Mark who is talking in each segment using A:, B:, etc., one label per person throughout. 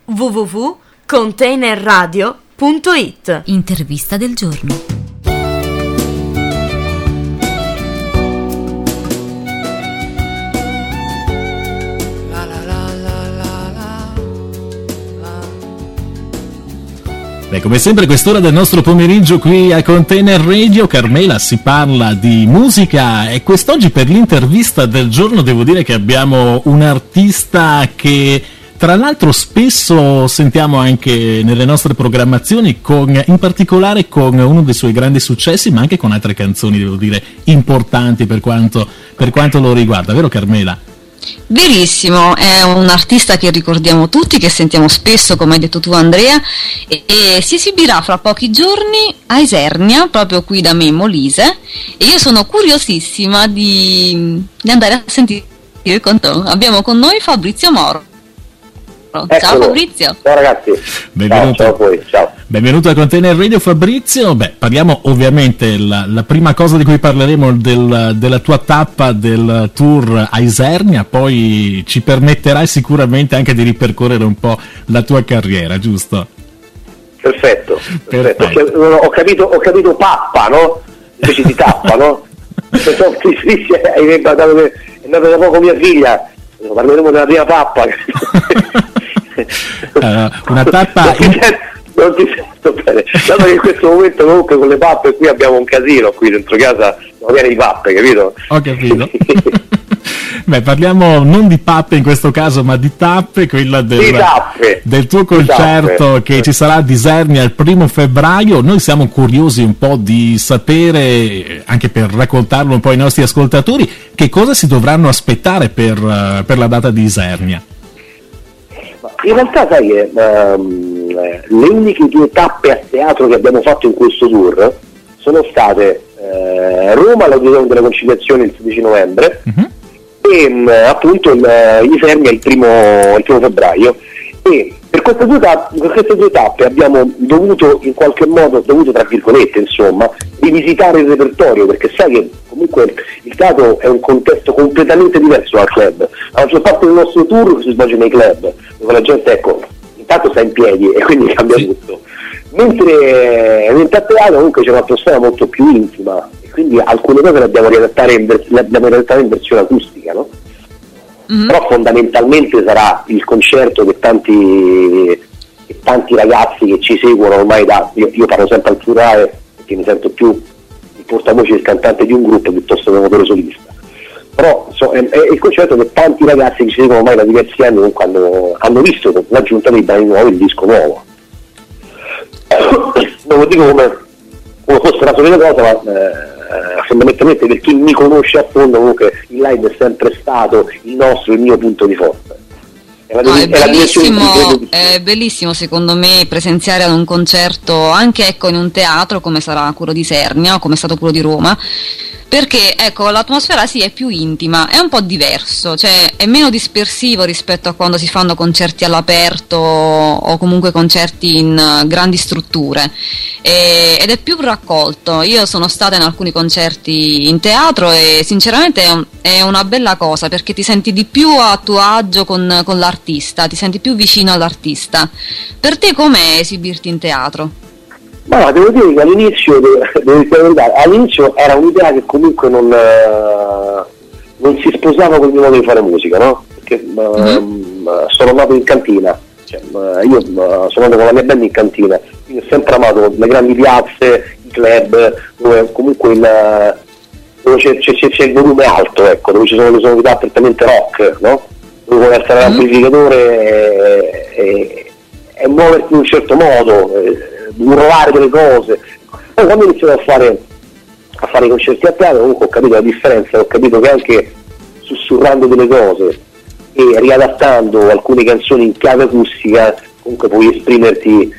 A: www.containerradio.it.
B: Intervista del giorno.
C: Beh, come sempre quest'ora del nostro pomeriggio qui a Container Radio, Carmela, si parla di musica e quest'oggi per l'intervista del giorno devo dire che abbiamo un artista che tra l'altro spesso sentiamo anche nelle nostre programmazioni, in particolare con uno dei suoi grandi successi, ma anche con altre canzoni, devo dire, importanti per quanto lo riguarda, vero Carmela?
D: Verissimo, è un artista che ricordiamo tutti, che sentiamo spesso, come hai detto tu Andrea, e si esibirà fra pochi giorni a Isernia, proprio qui da me, Molise, e io sono curiosissima di andare a sentire il conto. Abbiamo con noi Fabrizio Moro.
E: Eccolo.
D: Ciao Fabrizio.
E: Ciao ragazzi.
C: Benvenuto.
E: Ciao a voi, ciao.
C: Benvenuto a Container Radio Fabrizio. Beh, parliamo ovviamente, la prima cosa di cui parleremo della tua tappa del tour a Isernia, poi ci permetterai sicuramente anche di ripercorrere un po' la tua carriera, giusto?
E: Perfetto. Ho capito pappa, no? Invece di tappa, no? È nata da poco mia figlia, parleremo della prima pappa.
C: Una tappa
E: non ti sento bene, dato che in questo momento comunque con le pappe qui abbiamo un casino qui dentro casa, sono piene di pappe, capito?
C: Ho capito. Beh, parliamo non di pappe in questo caso, ma di tappe, quella del tuo concerto che ci sarà ad Isernia il 1 febbraio. Noi siamo curiosi un po' di sapere, anche per raccontarlo un po' ai nostri ascoltatori, che cosa si dovranno aspettare per la data di Isernia.
E: In realtà sai che le uniche 2 tappe a teatro che abbiamo fatto in questo tour sono state Roma all'Auditorium della Conciliazione il 16 novembre e appunto Isernia il 1 febbraio, e per queste due tappe abbiamo dovuto in qualche modo, tra virgolette insomma, rivisitare il repertorio, perché sai che comunque il teatro è un contesto completamente diverso dal club. La maggior parte del nostro tour si svolge nei club, dove la gente intanto sta in piedi e quindi cambia tutto, mentre a teatro comunque c'è un'atmosfera molto più intima e quindi alcune cose le abbiamo riadattare in versione acustica, no? Però fondamentalmente sarà il concerto che tanti ragazzi che ci seguono ormai io parlo sempre al plurale perché mi sento più il portavoce del cantante di un gruppo piuttosto che un autore solista, però è il concerto che tanti ragazzi che ci seguono ormai da diversi anni quando hanno visto l'aggiunta dei brani nuovi, il disco nuovo. Non lo dico come fosse la solita cosa, ma fondamentalmente per chi mi conosce a fondo comunque il live è sempre stato il mio punto di forza.
D: È bellissimo secondo me presenziare ad un concerto anche in un teatro come sarà quello di Isernia o come è stato quello di Roma, perché l'atmosfera sì è più intima, è un po' diverso, cioè è meno dispersivo rispetto a quando si fanno concerti all'aperto o comunque concerti in grandi strutture, ed è più raccolto. Io sono stata in alcuni concerti in teatro e sinceramente è una bella cosa, perché ti senti di più a tuo agio con l'artista, ti senti più vicino all'artista. Per te com'è esibirti in teatro?
E: Ma devo dire che all'inizio era un'idea che comunque non si sposava con il mio modo di fare musica, no? Perché sono nato in cantina, io sono nato con la mia band in cantina, quindi ho sempre amato le grandi piazze, i club, dove comunque dove c'è il volume alto, dove ci sono le sonorità prettamente rock, no? Dove puoi alzare l'amplificatore e muoverti in un certo modo, urlare delle cose. Poi quando ho iniziato a fare i concerti a teatro comunque ho capito la differenza, ho capito che anche sussurrando delle cose e riadattando alcune canzoni in chiave acustica comunque puoi esprimerti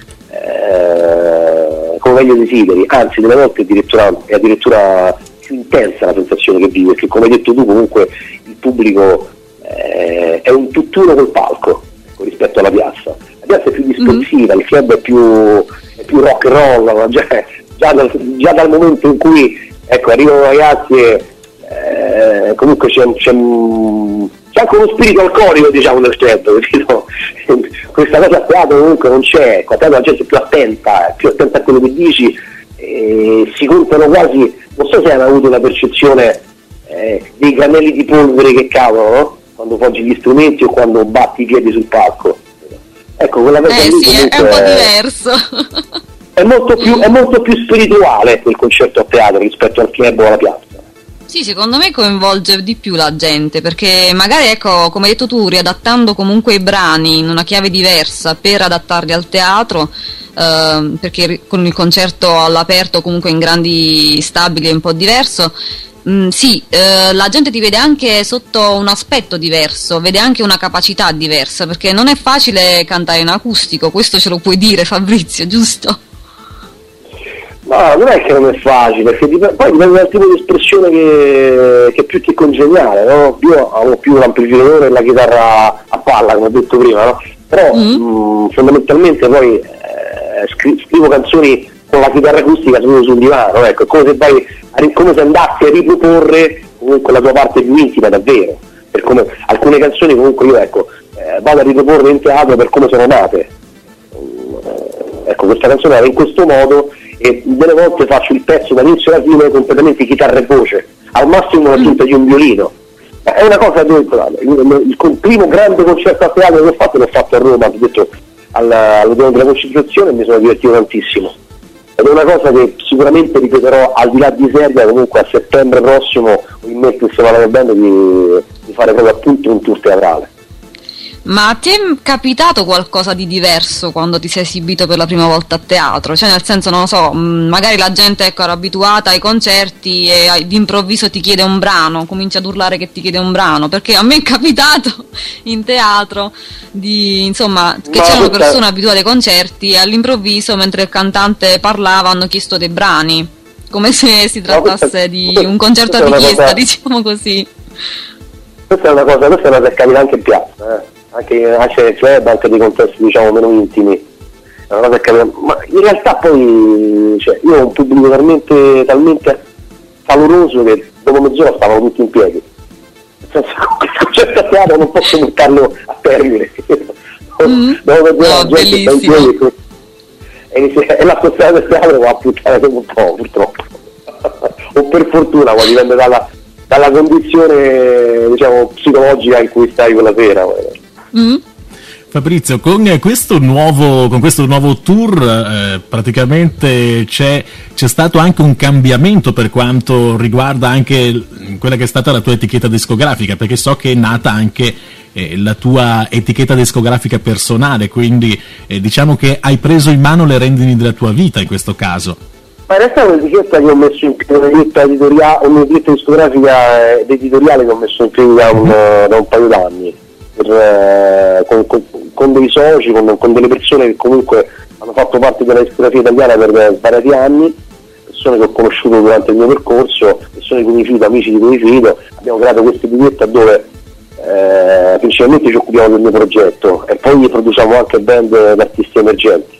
E: come meglio desideri, anzi delle volte è addirittura più intensa la sensazione che vivi, perché come hai detto tu comunque il pubblico è un tutt'uno col palco rispetto alla piazza. La piazza è più dispersiva, il club è più rock and roll, già dal momento in cui arrivano ragazzi e comunque c'è c'è anche uno spirito alcolico, diciamo, nel teatro, capito? Questa cosa a teatro comunque non c'è, ecco, a teatro la gente è più attenta a quello che dici, si contano quasi, non so se hanno avuto una percezione dei granelli di polvere che cadono, no? Quando poggi gli strumenti o quando batti i piedi sul palco. Ecco, quella cosa lì
D: sì, è un po' diverso.
E: È molto più spirituale quel concerto a teatro rispetto al club o alla piazza.
D: Sì, secondo me coinvolge di più la gente, perché magari, ecco, come hai detto tu, riadattando comunque i brani in una chiave diversa per adattarli al teatro, perché con il concerto all'aperto comunque in grandi stabili è un po' diverso. Sì, la gente ti vede anche sotto un aspetto diverso, vede anche una capacità diversa, perché non è facile cantare in acustico, questo ce lo puoi dire, Fabrizio, giusto?
E: No, non è che non è facile, perché poi dipende dal tipo di espressione che più ti congeniale, no? Io avevo più l'amplificatore e la chitarra a palla, come ho detto prima, no? Però fondamentalmente poi scrivo canzoni con la chitarra acustica seduto sul divano, ecco, è come se andassi a riproporre comunque la tua parte più intima davvero, per come alcune canzoni comunque io vado a riproporre in teatro per come sono nate. Ecco, questa canzone era in questo modo e delle volte faccio il pezzo dall'inizio alla fine completamente chitarra e voce, al massimo l'aggiunta di un violino. È una cosa il primo grande concerto a teatro che ho fatto l'ho fatto a Roma, ho detto all'Odeon della Conciliazione, e mi sono divertito tantissimo. Ed è una cosa che sicuramente ripeterò al di là di Serbia, comunque a settembre prossimo ho in mente insieme alla band di fare proprio appunto un tour teatrale.
D: Ma ti è capitato qualcosa di diverso quando ti sei esibito per la prima volta a teatro? Cioè, nel senso, non lo so, magari la gente era abituata ai concerti e d'improvviso ti chiede un brano, comincia ad urlare che ti chiede un brano, perché a me è capitato in teatro che c'erano persone abituate ai concerti e all'improvviso, mentre il cantante parlava, hanno chiesto dei brani, come se si trattasse di un concerto a richiesta, diciamo così.
E: Questa è una cosa che capita anche in piazza, anche nel club, anche dei contesti diciamo meno intimi, è una cosa che capita, ma in realtà poi io ho un pubblico talmente caloroso che dopo mezz'ora stavano tutti in piedi, nel senso che il concerto a teatro non posso portarlo a termine. Dopo mezz'ora la gente sta in piedi e l'atmosfera del teatro va a puttane dopo un po', purtroppo. O per fortuna, ma dipende dalla condizione diciamo psicologica in cui stai quella sera.
C: Fabrizio, con questo nuovo tour praticamente c'è stato anche un cambiamento per quanto riguarda anche quella che è stata la tua etichetta discografica, perché so che è nata anche la tua etichetta discografica personale, quindi diciamo che hai preso in mano le redini della tua vita in questo caso.
E: Ma in realtà è un'etichetta che ho messo in piedi, un'etichetta discografica ed editoriale che ho messo in piedi da un paio d'anni, con dei soci, con delle persone che comunque hanno fatto parte della discografia italiana per svariati anni, persone che ho conosciuto durante il mio percorso, persone di cui mi fido, amici di cui mi fido. Abbiamo creato questa etichetta dove principalmente ci occupiamo del mio progetto e poi produciamo anche band di artisti emergenti.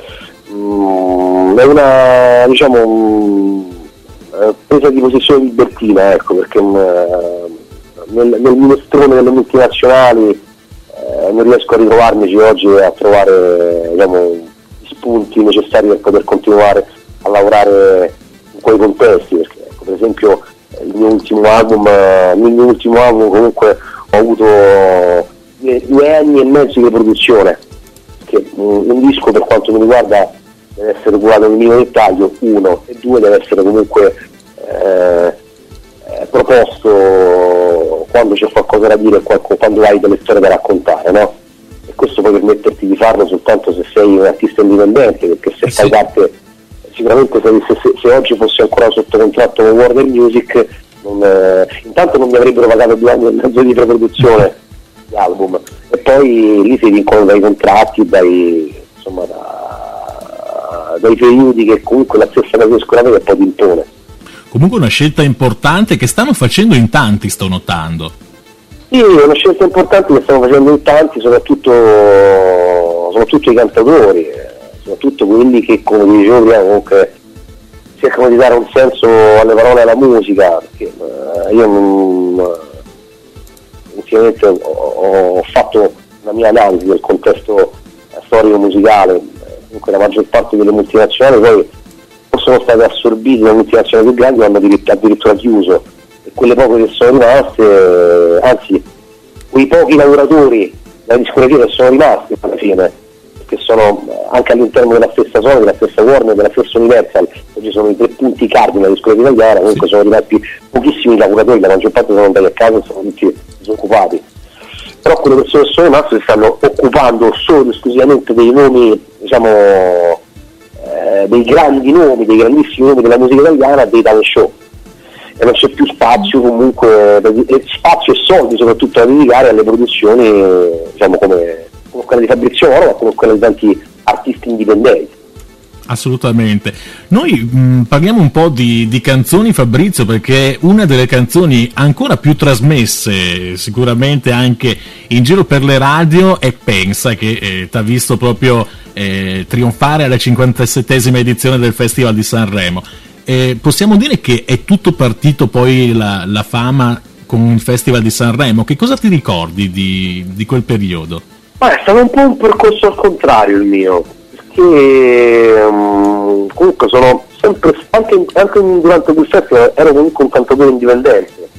E: È una presa di posizione libertina, ecco, perché nel minestrone delle multinazionali non riesco a ritrovarmici oggi a trovare gli spunti necessari per poter continuare a lavorare in quei contesti, perché ecco, per esempio il mio ultimo album comunque ho avuto 2 anni e mezzo di produzione, che un disco per quanto mi riguarda deve essere curato nel minimo dettaglio, 1, e 2 deve essere comunque proposto quando c'è qualcosa da dire, quando hai delle storie da raccontare, no? E questo puoi permetterti di farlo soltanto se sei un artista indipendente, perché se fai parte, sicuramente se oggi fossi ancora sotto contratto con Warner Music, intanto non mi avrebbero pagato 2 anni e mezzo di preproduzione di album, e poi lì si vincono dai contratti, dai periodi che comunque la stessa casa discografica poi ti impone.
C: Comunque una scelta importante che stanno facendo in tanti, sto notando.
E: Sì, è una scelta importante che stanno facendo in tanti, soprattutto i cantatori, soprattutto quelli che, come dicevo prima, comunque cercano di dare un senso alle parole e alla musica, perché io ultimamente ho fatto una mia analisi del contesto storico musicale. Comunque la maggior parte delle multinazionali poi sono state assorbite da multinazionali più grandi, hanno addirittura chiuso, e quelle poche che sono rimaste, anzi quei pochi lavoratori della discografia che sono rimasti alla fine, che sono anche all'interno della stessa Sony, della stessa Warner, della stessa Universal, oggi sono i 3 punti cardine della discografia italiana, comunque sì. Sono rimasti pochissimi lavoratori, la maggior parte sono andati a casa e sono tutti disoccupati. Però quelle persone che sono rimaste si stanno occupando solo esclusivamente dei nomi, diciamo, dei grandi nomi, dei grandissimi nomi della musica italiana, dei talent show, e non c'è più spazio comunque, spazio e soldi soprattutto da dedicare alle produzioni, diciamo, come quella di Fabrizio Oro, ma come quella di tanti artisti indipendenti.
C: Assolutamente. Noi parliamo un po' di canzoni, Fabrizio, perché una delle canzoni ancora più trasmesse sicuramente anche in giro per le radio è Pensa, che t'ha visto proprio trionfare alla 57esima edizione del Festival di Sanremo. Possiamo dire che è tutto partito poi la fama con il Festival di Sanremo. Che cosa ti ricordi di quel periodo?
E: È stato un po' un percorso al contrario il mio, perché comunque sono sempre, anche durante quel festival ero comunque un cantatore indipendente.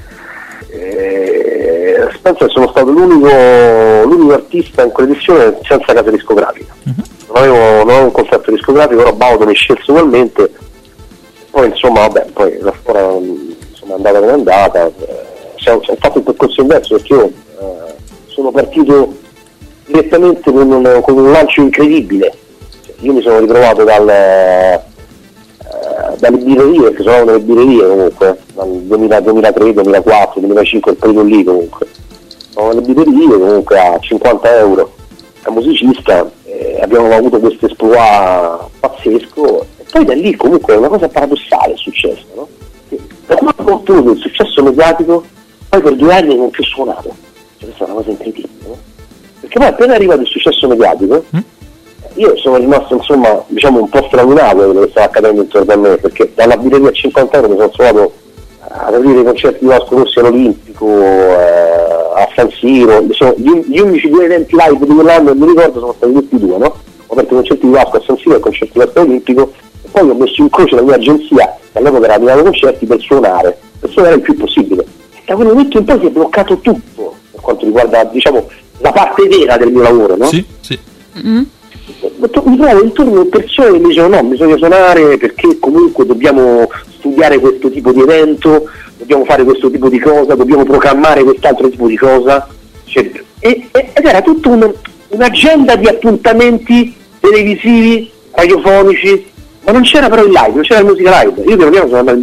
E: Penso che sono stato l'unico artista in quell'edizione senza casa discografica. Non avevo un contratto discografico, però Baudo mi scelse ugualmente. Poi insomma poi la storia è andata come è andata. Ho fatto un percorso inverso, perché io sono partito direttamente con un lancio incredibile. Io mi sono ritrovato dalle birrerie, perché suonavo nelle birrerie comunque, dal 2003, 2004, 2005, il periodo lì comunque. Sono nelle birrerie comunque a 50 euro da musicista, abbiamo avuto questo esploit pazzesco, e poi da lì comunque è una cosa paradossale è successo, no? Che da quando ho ottenuto il successo mediatico, poi per 2 anni non ho più suonato. Cioè, questa è una cosa incredibile, no? Perché poi appena arriva il successo mediatico, io sono rimasto insomma, diciamo, un po' stralunato da quello che stava accadendo intorno a me, perché dalla birreria a 50 euro mi sono trovato a aprire i concerti di Vasco Rossi all'Olimpico, a San Siro. Gli unici 2 eventi live di quell'anno, mi ricordo, sono stati tutti 2, no? Ho aperto i concerti di Vasco a San Siro e il concerto di Vasco all'Olimpico, e poi ho messo in croce la mia agenzia, che all'epoca era Milano Concerti, per suonare il più possibile. E da quel momento in poi si è bloccato tutto per quanto riguarda, diciamo, la parte vera del mio lavoro, no?
C: Sì, sì.
E: Mi trovo intorno persone che mi dicono no, bisogna suonare perché comunque dobbiamo studiare questo tipo di evento, dobbiamo fare questo tipo di cosa, dobbiamo programmare quest'altro tipo di cosa, ed era tutta un'agenda di appuntamenti televisivi, radiofonici, ma non c'era però il live, non c'era la musica live. Io piano piano sono andato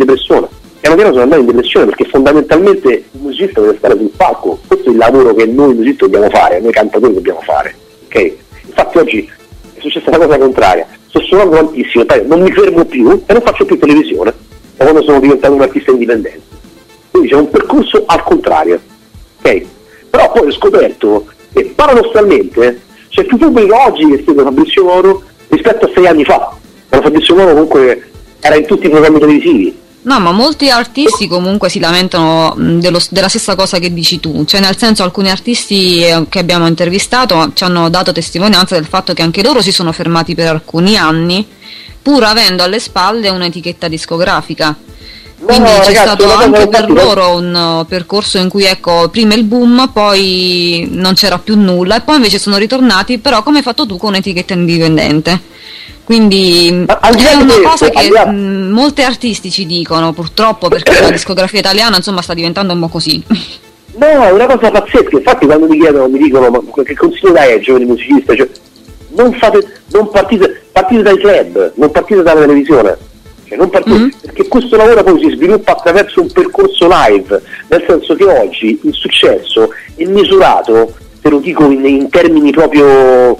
E: in depressione, perché fondamentalmente il musicista deve stare sul palco. Questo è il lavoro che noi musicisti dobbiamo fare, noi cantatori dobbiamo fare, ok? Infatti oggi è successa una cosa contraria, sto suonando tantissimo, non mi fermo più e non faccio più televisione da quando sono diventato un artista indipendente. Quindi c'è un percorso al contrario, ok? Però poi ho scoperto che paradossalmente c'è più pubblico oggi che segue Fabrizio Moro rispetto a 6 anni fa, quando Fabrizio Moro comunque era in tutti i programmi televisivi.
D: No, ma molti artisti comunque si lamentano della stessa cosa che dici tu, cioè nel senso alcuni artisti che abbiamo intervistato ci hanno dato testimonianza del fatto che anche loro si sono fermati per alcuni anni pur avendo alle spalle un'etichetta discografica. Quindi c'è stato anche per loro un percorso in cui, ecco, prima il boom, poi non c'era più nulla e poi invece sono ritornati, però come hai fatto tu, con un'etichetta indipendente. Quindi è una cosa che molti artisti ci dicono, purtroppo, perché la discografia italiana insomma sta diventando un po' così.
E: No, è una cosa pazzesca. Infatti quando mi dicono ma che consiglio dai ai giovani musicisti, cioè, non partite dai club, non partite dalla televisione, cioè, non partite, perché questo lavoro poi si sviluppa attraverso un percorso live, nel senso che oggi il successo è misurato, te lo dico in termini proprio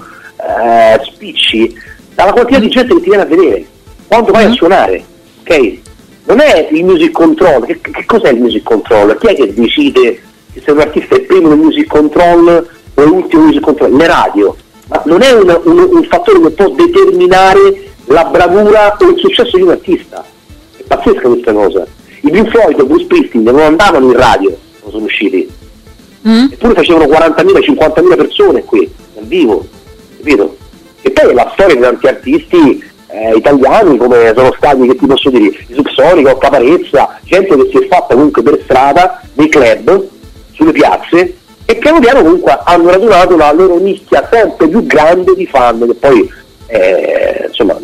E: spicci, dalla quantità di gente che ti viene a vedere quando vai a suonare, ok? Non è il music control. Che cos'è il music control? Chi è che decide che se un artista è primo nel music control o l'ultimo music control? Le radio. Ma non è un fattore che può determinare la bravura o il successo di un artista. È pazzesca questa cosa. I Pink Floyd o Bruce Springsteen non andavano in radio quando sono usciti, eppure facevano 40.000, 50.000 persone qui, dal vivo, capito? E poi la storia di tanti artisti italiani, come sono stati, che ti posso dire, i Subsonica, Caparezza, gente che si è fatta comunque per strada, nei club, sulle piazze, e piano piano comunque hanno radunato la loro nicchia sempre più grande di fan, che poi insomma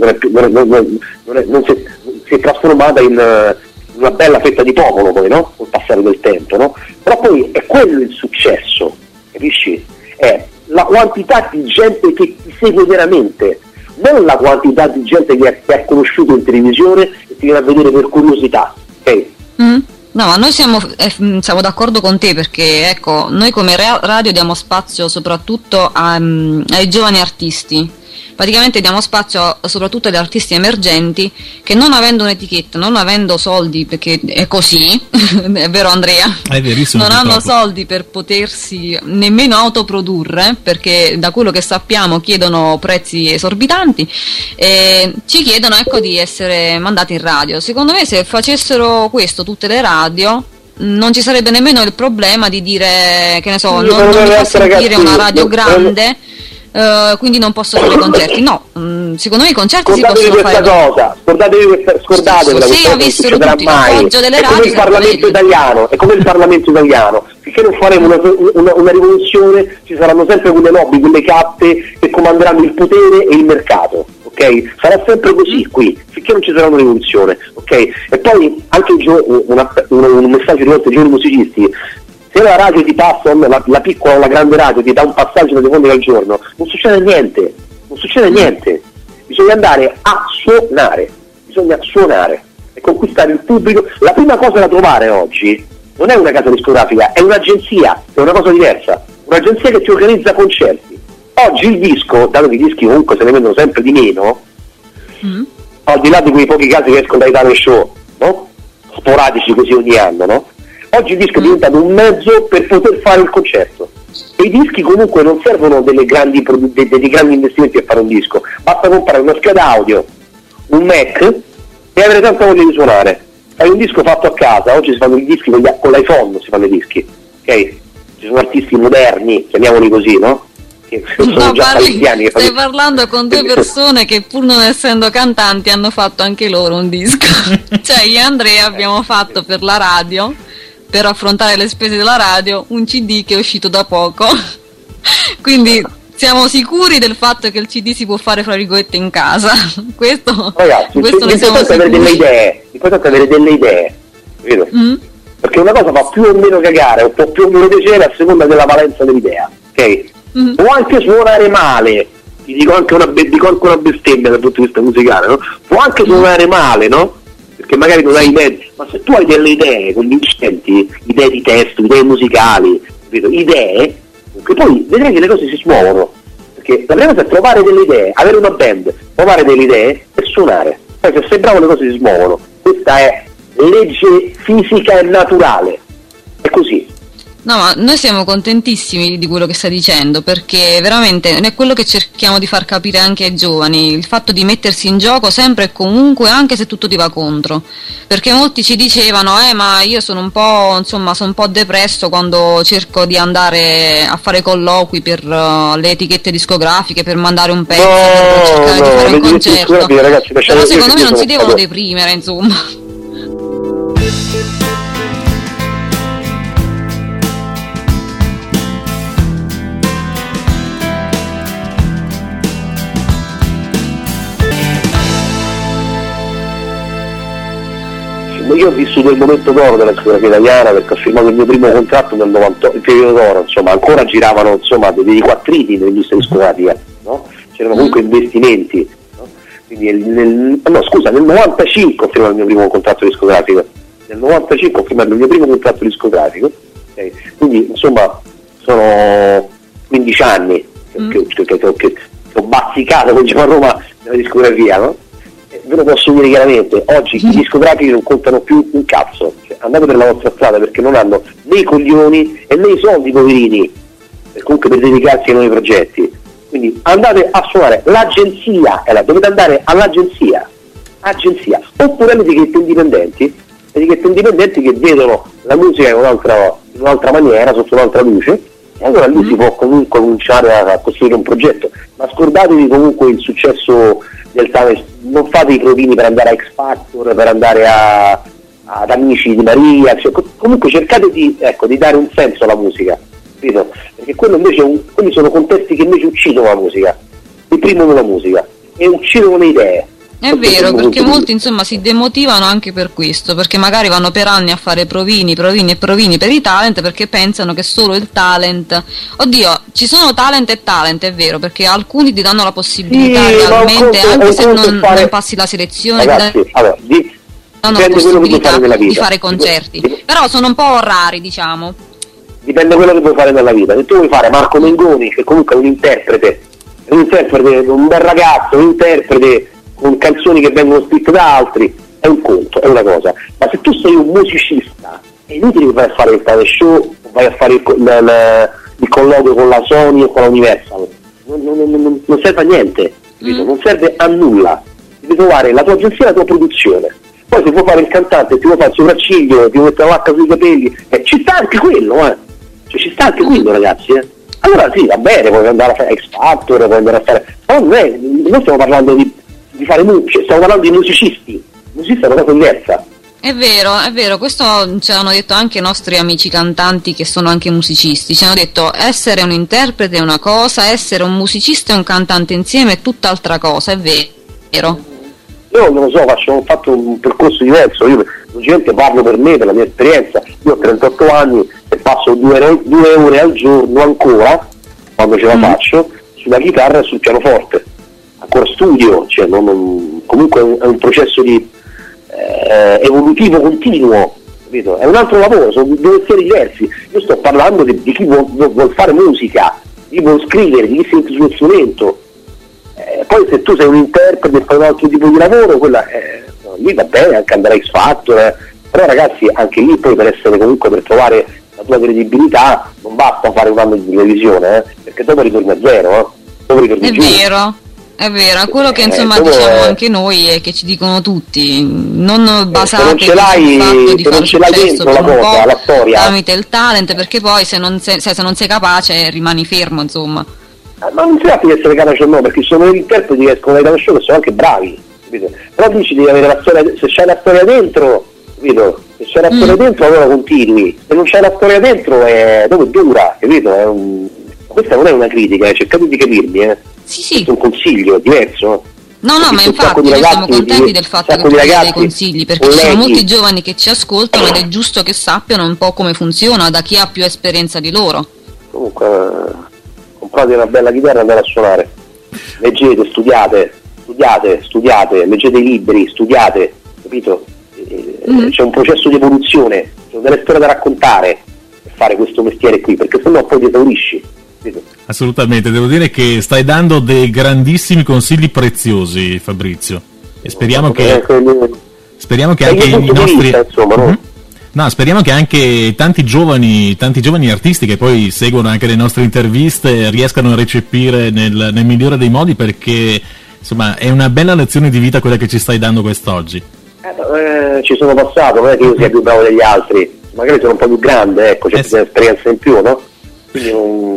E: non si è trasformata in una bella fetta di popolo poi, no? Col passare del tempo, no? Però poi è quello il successo, capisci? È la quantità di gente che ti segue veramente, non la quantità di gente che ha conosciuto in televisione e ti viene a vedere per curiosità, ok?
D: No, ma noi siamo d'accordo con te, perché ecco, noi come radio diamo spazio soprattutto ai giovani artisti. Praticamente diamo spazio soprattutto agli artisti emergenti che, non avendo un'etichetta, non avendo soldi, perché è così, è vero Andrea?
C: È verissimo.
D: Non hanno soldi per potersi nemmeno autoprodurre, perché da quello che sappiamo chiedono prezzi esorbitanti, e ci chiedono, ecco, di essere mandati in radio. Secondo me, se facessero questo tutte le radio, non ci sarebbe nemmeno il problema di dire, che ne so, non mi fa sentire una radio grande, quindi non posso fare concerti. No, secondo me i concerti si possono fare.
E: Scordatevela,
D: se avessero tutti l'appoggio delle radio,
E: è come il Parlamento italiano, finché non faremo una rivoluzione ci saranno sempre quelle lobby, quelle cappe che comanderanno il potere e il mercato, ok? Sarà sempre così qui, finché non ci sarà una rivoluzione, ok? E poi anche un messaggio rivolto ai giovani musicisti: se la radio ti passa, la piccola o la grande radio ti dà un passaggio telefonico al giorno, non succede niente, bisogna andare a suonare e conquistare il pubblico. La prima cosa da trovare oggi non è una casa discografica, è un'agenzia, è una cosa diversa, un'agenzia che ti organizza concerti. Oggi il disco, dato che i dischi comunque se ne vendono sempre di meno, al di là di quei pochi casi che escono dai talent show, no? Sporadici così ogni anno, no? Oggi il disco è diventato un mezzo per poter fare il concerto, e i dischi comunque non servono dei grandi investimenti per fare un disco, basta comprare una scheda audio, un Mac e avere tanta voglia di suonare. Hai un disco fatto a casa, oggi si fanno i dischi con l'iPhone, si fanno i dischi, ok? Ci sono artisti moderni, chiamiamoli così, no? Che sono
D: stai parlando con due persone che, pur non essendo cantanti, hanno fatto anche loro un disco. Cioè io e Andrea abbiamo fatto per la radio, per affrontare le spese della radio, un CD che è uscito da poco. Quindi siamo sicuri del fatto che il CD si può fare, fra virgolette, in casa.
E: Ragazzi, l'importante è avere delle idee, vedo? Perché una cosa fa più o meno cagare, o può più o meno piacere a seconda della valenza dell'idea, ok? Può anche suonare male, ti dico anche una bestemmia dal punto di vista musicale, no? Può anche suonare male, no? Perché magari non hai idee, ma se tu hai delle idee convincenti, idee di testo, idee musicali, idee, che poi vedrai che le cose si smuovono, perché la prima cosa è trovare delle idee, avere una band, trovare delle idee e suonare. Poi se sei bravo le cose si smuovono. Questa è legge fisica e naturale, è così.
D: No, ma noi siamo contentissimi di quello che stai dicendo, perché veramente è quello che cerchiamo di far capire anche ai giovani, il fatto di mettersi in gioco sempre e comunque, anche se tutto ti va contro. Perché molti ci dicevano, ma io sono un po' depresso quando cerco di andare a fare colloqui per le etichette discografiche, per mandare un pezzo, per cercare di fare un concerto.
E: Ragazzi,
D: però secondo me non si devono deprimere, insomma.
E: Io ho vissuto il momento d'oro della discografia italiana, perché ho firmato il mio primo contratto nel 98, il periodo d'oro, insomma, ancora giravano, insomma, dei quattrini nell'industria discografica, no? C'erano comunque investimenti, no? Quindi nel 95 ho firmato il mio primo contratto discografico, nel 95 ho firmato il mio primo contratto discografico, okay? Quindi insomma sono 15 anni che ho bazzicato, come diciamo a Roma, nella discografia, no? Ve lo posso dire chiaramente, oggi i discografici non contano più un cazzo, cioè, andate per la vostra strada, perché non hanno né i coglioni e né i soldi, poverini, comunque per dedicarsi ai nuovi progetti. Quindi andate a suonare, l'agenzia dovete andare all'agenzia, oppure alle etichette indipendenti che vedono la musica in in un'altra maniera, sotto un'altra luce, e allora lì si può comunque cominciare a costruire un progetto. Ma scordatevi comunque il successo del talent, non fate i provini per andare a X Factor, per andare ad Amici di Maria, cioè, comunque cercate di dare un senso alla musica, capito? Perché quello invece quelli sono contesti che invece uccidono la musica, deprimono la musica e uccidono le idee.
D: È vero, perché molti insomma si demotivano anche per questo, perché magari vanno per anni a fare provini per i talent, perché pensano che solo il talent, oddio, ci sono talent e talent, è vero, perché alcuni ti danno la possibilità realmente, anche se non passi la selezione,
E: ragazzi, allora,
D: danno la possibilità di fare concerti, però sono un po' rari, diciamo.
E: Dipende da quello che vuoi fare nella vita. Se tu vuoi fare Marco Mengoni, che comunque è un interprete, un bel ragazzo, un interprete con canzoni che vengono scritte da altri, è un conto, è una cosa. Ma se tu sei un musicista, è inutile che vai a fare il talent show, o vai a fare il colloquio con la Sony o con la Universal. Non serve a niente, non serve a nulla. Devi trovare la tua agenzia e la tua produzione. Poi se vuoi fare il cantante, ti vuoi fare il sopracciglio, ti vuoi mettere la lacca sui capelli, ci sta anche quello, Cioè, ci sta anche quello, ragazzi, Allora sì, va bene, puoi andare a fare X Factor, puoi andare a fare... Però noi stiamo parlando di fare musica, stiamo parlando di musicisti. Musicista è una cosa diversa.
D: È vero, questo ci hanno detto anche i nostri amici cantanti che sono anche musicisti, ci hanno detto essere un interprete è una cosa, essere un musicista e un cantante insieme è tutt'altra cosa, è vero.
E: Io non lo so, ho fatto un percorso diverso, io logicamente parlo per me, per la mia esperienza, io ho 38 anni e passo 2 ore al giorno ancora, quando ce la faccio, sulla chitarra e sul pianoforte. Ancora studio, cioè comunque è un processo di evolutivo continuo, capito? È un altro lavoro, sono 2 mestieri diversi. Io sto parlando di chi vuol fare musica, di chi vuol scrivere, di chi sente sullo strumento. Poi se tu sei un interprete e fai un altro tipo di lavoro, lì va bene anche andare a X Factor, però ragazzi anche lì poi per trovare la tua credibilità non basta fare un anno di televisione, perché dopo ritorni a zero, dopo ritorni giù.
D: È vero, quello che insomma diciamo anche noi e che ci dicono tutti, non basate sul fatto di fare successo per un po'
E: la storia
D: tramite il talent, perché poi se non sei capace rimani fermo, insomma.
E: Ma non si tratta di essere capace o no, perché sono interpreti che escono dai talent show che sono anche bravi, capito? Però dici devi avere la storia, se c'hai la storia dentro, capito? Se c'è la storia dentro allora continui, se non c'hai la storia dentro dopo è dura, capito? Questa non è una critica, cercate di capirmi,
D: Sì.
E: È un consiglio diverso.
D: No, ma infatti noi siamo contenti del fatto che tu dai dei consigli, perché ci sono molti giovani che ci ascoltano ed è giusto che sappiano un po' come funziona da chi ha più esperienza di loro.
E: Comunque comprate una bella chitarra e andate a suonare, leggete, studiate, leggete i libri, studiate, capito? C'è un processo di evoluzione, c'è delle storie da raccontare per fare questo mestiere qui, perché sennò poi ti esaurisci.
C: Assolutamente, devo dire che stai dando dei grandissimi consigli preziosi, Fabrizio, e speriamo che anche i nostri speriamo che anche tanti giovani artisti che poi seguono anche le nostre interviste riescano a recepire nel migliore dei modi, perché insomma è una bella lezione di vita quella che ci stai dando quest'oggi.
E: Ci sono passato, non è che io sia più bravo degli altri, magari sono un po' più grande, c'è un'esperienza in più, no? Quindi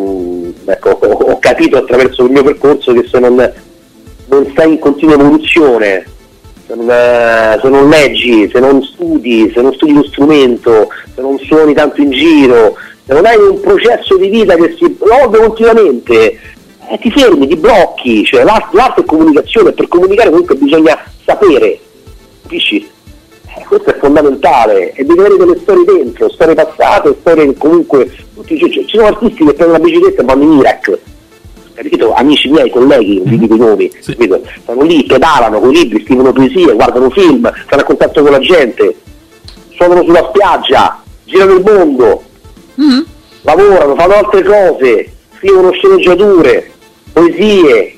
E: ho capito attraverso il mio percorso che se non stai in continua evoluzione, se non leggi, se non studi lo strumento, se non suoni tanto in giro, se non hai un processo di vita che si evolve continuamente, ti fermi, ti blocchi, cioè l'arte è comunicazione, per comunicare comunque bisogna sapere, capisci? Questo è fondamentale, e devi avere delle storie dentro, storie passate, storie che comunque ci sono artisti che prendono la bicicletta e vanno in Iraq, capito? Amici miei, colleghi, non vi dico i nomi, capito? Stanno lì, pedalano con i libri, scrivono poesie, guardano film, stanno a contatto con la gente, suonano sulla spiaggia, girano il mondo, lavorano, fanno altre cose, scrivono sceneggiature, poesie,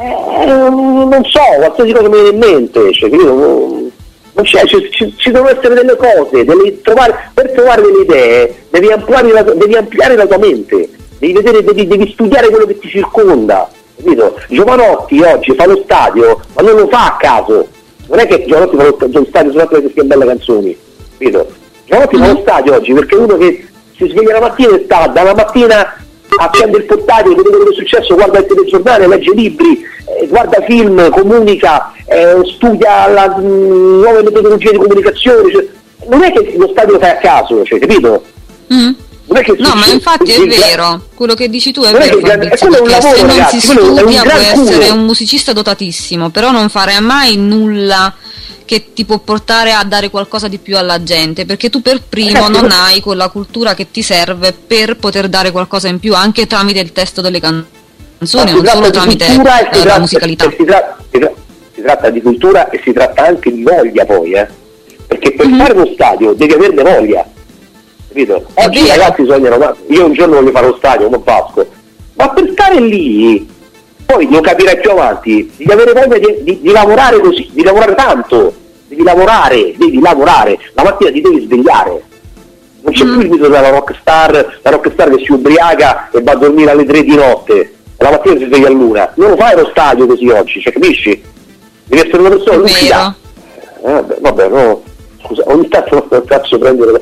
E: non so, qualsiasi cosa mi viene in mente, cioè, capito? Non c'è, ci devono essere delle cose, per trovare delle idee devi ampliare la tua mente, devi studiare quello che ti circonda, capito? Giovanotti oggi fa lo stadio, ma non lo fa a caso, non è che Giovanotti fa lo stadio solo perché scrive belle canzoni, capito? Giovanotti fa lo stadio oggi perché è uno che si sveglia la mattina e sta dalla mattina, accende il portatile, vede quello che è successo, guarda il telegiornale, legge libri, guarda film, comunica, studia la nuove metodologie di comunicazione, cioè, non è che lo stadio lo fai a caso, cioè, capito? Non è che
D: no, ma infatti è vero, quello che dici tu è vero, Fabrizio,
E: quello è un
D: perché
E: lavoro,
D: se non
E: ragazzi,
D: si studia può essere
E: culo.
D: un musicista dotatissimo, però non fare mai nulla che ti può portare a dare qualcosa di più alla gente, perché tu per primo non hai quella cultura che ti serve per poter dare qualcosa in più anche tramite il testo delle canzoni, non solo tramite la musicalità.
E: Si tratta di cultura e si tratta anche di voglia poi, perché per fare lo stadio devi averne voglia, capito? Oggi i ragazzi sognano, io un giorno voglio fare lo stadio, non Pasco, ma per stare lì poi lo capirai più avanti, devi avere voglia di lavorare così, di lavorare tanto, devi lavorare, la mattina ti devi svegliare, non c'è più il mito della rockstar che si ubriaca e va a dormire alle 3 di notte, la mattina si sveglia all'una, non lo fai lo stadio così oggi, cioè, capisci? Devi essere una persona lucida. Vabbè, no, scusa, ogni tanto non faccio prendere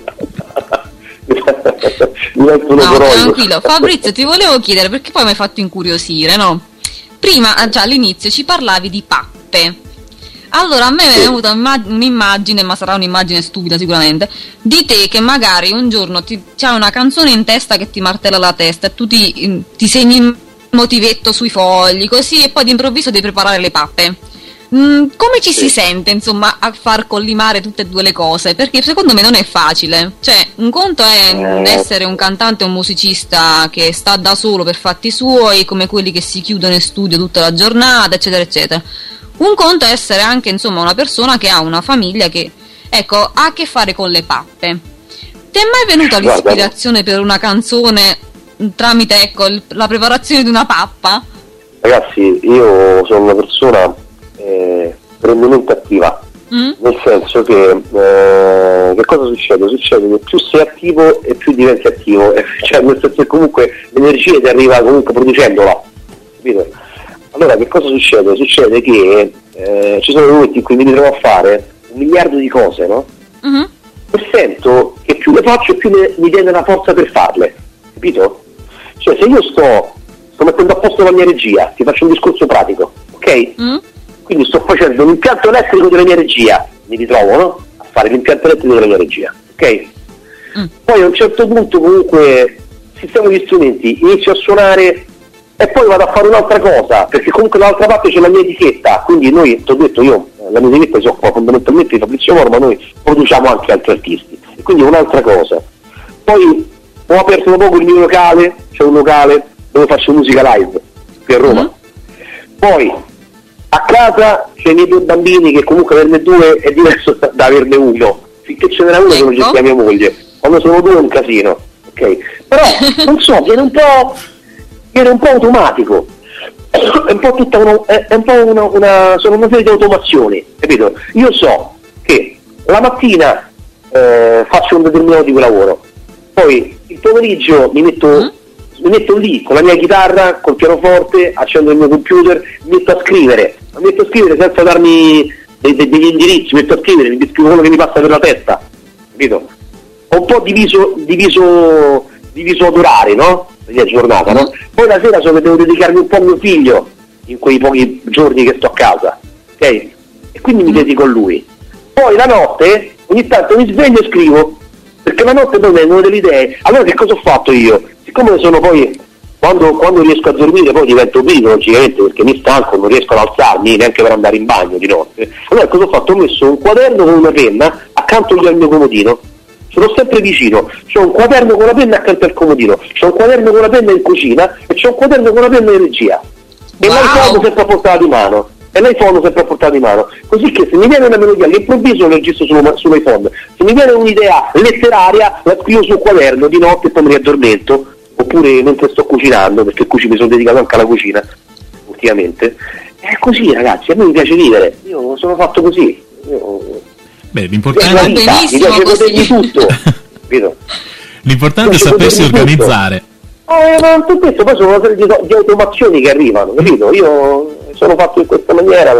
D: tranquillo. Fabrizio, ti volevo chiedere, perché poi mi hai fatto incuriosire, no? Prima, già all'inizio, ci parlavi di pappe. Allora, a me è venuta un'immagine, ma sarà un'immagine stupida sicuramente, di te che magari un giorno c'hai una canzone in testa che ti martella la testa e tu ti segni il motivetto sui fogli, così, e poi d'improvviso devi preparare le pappe. Come ci si sente, insomma, a far collimare tutte e due le cose? Perché secondo me non è facile. Cioè, un conto è essere un cantante o un musicista che sta da solo per fatti suoi, come quelli che si chiudono in studio tutta la giornata, eccetera, eccetera. Un conto è essere anche, insomma, una persona che ha una famiglia che, ecco, ha a che fare con le pappe. Ti è mai venuta l'ispirazione per una canzone tramite, ecco, la preparazione di una pappa?
E: Ragazzi, io sono una persona preminente attiva, nel senso che cosa succede? Succede che più sei attivo e più diventi attivo, cioè nel senso che comunque l'energia ti arriva comunque producendola, capito? Allora che cosa succede? Succede che ci sono momenti in cui mi ritrovo a fare 1 miliardo di cose, no? E sento che più le faccio più mi viene la forza per farle, capito? Cioè se io sto mettendo a posto la mia regia, ti faccio un discorso pratico, ok? Quindi sto facendo un impianto elettrico della mia regia, mi ritrovo, no? A fare l'impianto elettrico della mia regia, ok? Poi a un certo punto comunque sistemo gli strumenti, inizio a suonare e poi vado a fare un'altra cosa, perché comunque dall'altra parte c'è la mia etichetta, quindi noi, ti ho detto io, la mia etichetta si occupa fondamentalmente di Fabrizio Moro, ma noi produciamo anche altri artisti, e quindi un'altra cosa. Poi ho aperto da poco il mio locale, c'è un locale dove faccio musica live, qui a Roma. Poi a casa c'è i miei 2 bambini, che comunque averne 2 è diverso da averne 1, finché ce n'era uno che non gestiva mia moglie, quando sono 2 è un casino, ok? Però non so, viene un po' automatico, è un po' tutta sono una serie di automazioni, capito? Io so che la mattina faccio un determinato tipo di lavoro, poi il pomeriggio mi metto lì con la mia chitarra, col pianoforte, accendo il mio computer, mi metto a scrivere senza darmi degli indirizzi, mi metto a scrivere, mi scrivo quello che mi passa per la testa, capito? Ho un po' diviso ad orari, no? La mia giornata, no? Poi la sera so che devo dedicarmi un po' a mio figlio in quei pochi giorni che sto a casa, ok? E quindi mi dedico a lui. Poi la notte ogni tanto mi sveglio e scrivo, perché la notte poi vengono delle idee. Allora che cosa ho fatto io? Siccome sono poi, quando riesco a dormire poi divento piccolo, logicamente, perché mi stanco, non riesco ad alzarmi neanche per andare in bagno di notte. Allora cosa ho fatto? Ho messo un quaderno con una penna accanto al mio comodino, sono sempre vicino, c'ho un quaderno con la penna accanto al comodino, c'ho un quaderno con la penna in cucina e c'ho un quaderno con la penna in regia. E l'iPhone sempre a portata di mano, così che se mi viene una melodia all'improvviso la registro sull'iPhone, se mi viene un'idea letteraria la scrivo sul quaderno di notte e poi mi riaddormento, oppure mentre sto cucinando, perché mi sono dedicato anche alla cucina ultimamente. È così, ragazzi, a me mi piace vivere, io sono fatto così.
C: Beh, l'importante
E: mi piace potergli tutto, capito?
C: L'importante è sapersi organizzare.
E: Ma tutto questo poi sono una serie di automazioni che arrivano, capito? Io sono fatto in questa maniera,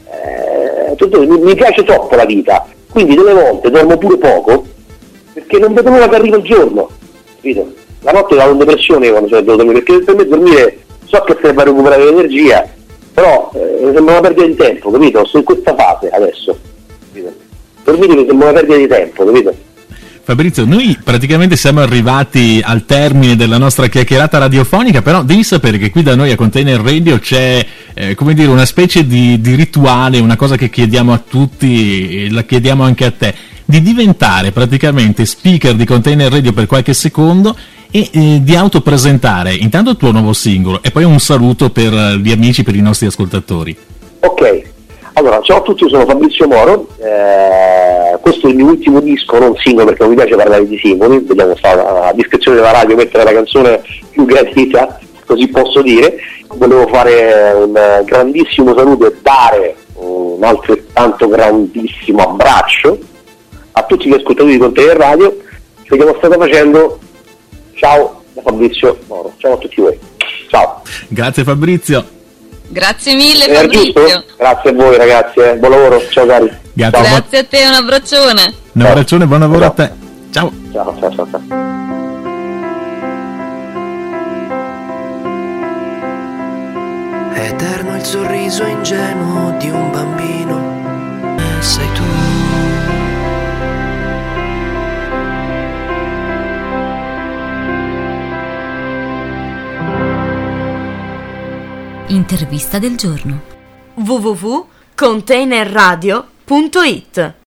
E: mi piace troppo la vita, quindi delle volte dormo pure poco, perché non vedo l'ora che arriva il giorno, capito? La notte vado in depressione quando sono devo dormire, perché per me dormire so che serve a recuperare l'energia, però mi sembra una perdita di tempo, capito? Sono in questa fase adesso, capito? Dormire mi sembra una perdita di tempo, capito?
C: Fabrizio, noi praticamente siamo arrivati al termine della nostra chiacchierata radiofonica, però devi sapere che qui da noi a Container Radio c'è, come dire, una specie di rituale, una cosa che chiediamo a tutti, e la chiediamo anche a te, di diventare praticamente speaker di Container Radio per qualche secondo e di autopresentare intanto il tuo nuovo singolo e poi un saluto per gli amici, per i nostri ascoltatori.
E: Ok, allora, ciao a tutti, io sono Fabrizio Moro, questo è il mio ultimo disco, non singolo perché non mi piace parlare di singoli, vediamo a descrizione della radio mettere la canzone più gradita, così posso dire. Volevo fare un grandissimo saluto e dare un altrettanto grandissimo abbraccio a tutti gli ascoltatori di Container Radio che stiamo state facendo. Ciao da Fabrizio Moro, ciao a tutti voi, ciao.
C: Grazie Fabrizio.
D: Grazie mille Fabrizio.
E: Grazie a voi ragazzi, buon lavoro, ciao cari.
D: Grazie a te, un abbraccione.
C: Un abbraccione, buon lavoro a te. Ciao.
E: Ciao, ciao, ciao, ciao.
A: È eterno il sorriso ingenuo di un bambino, sei tu.
B: Intervista del giorno.
F: www.containerradio.it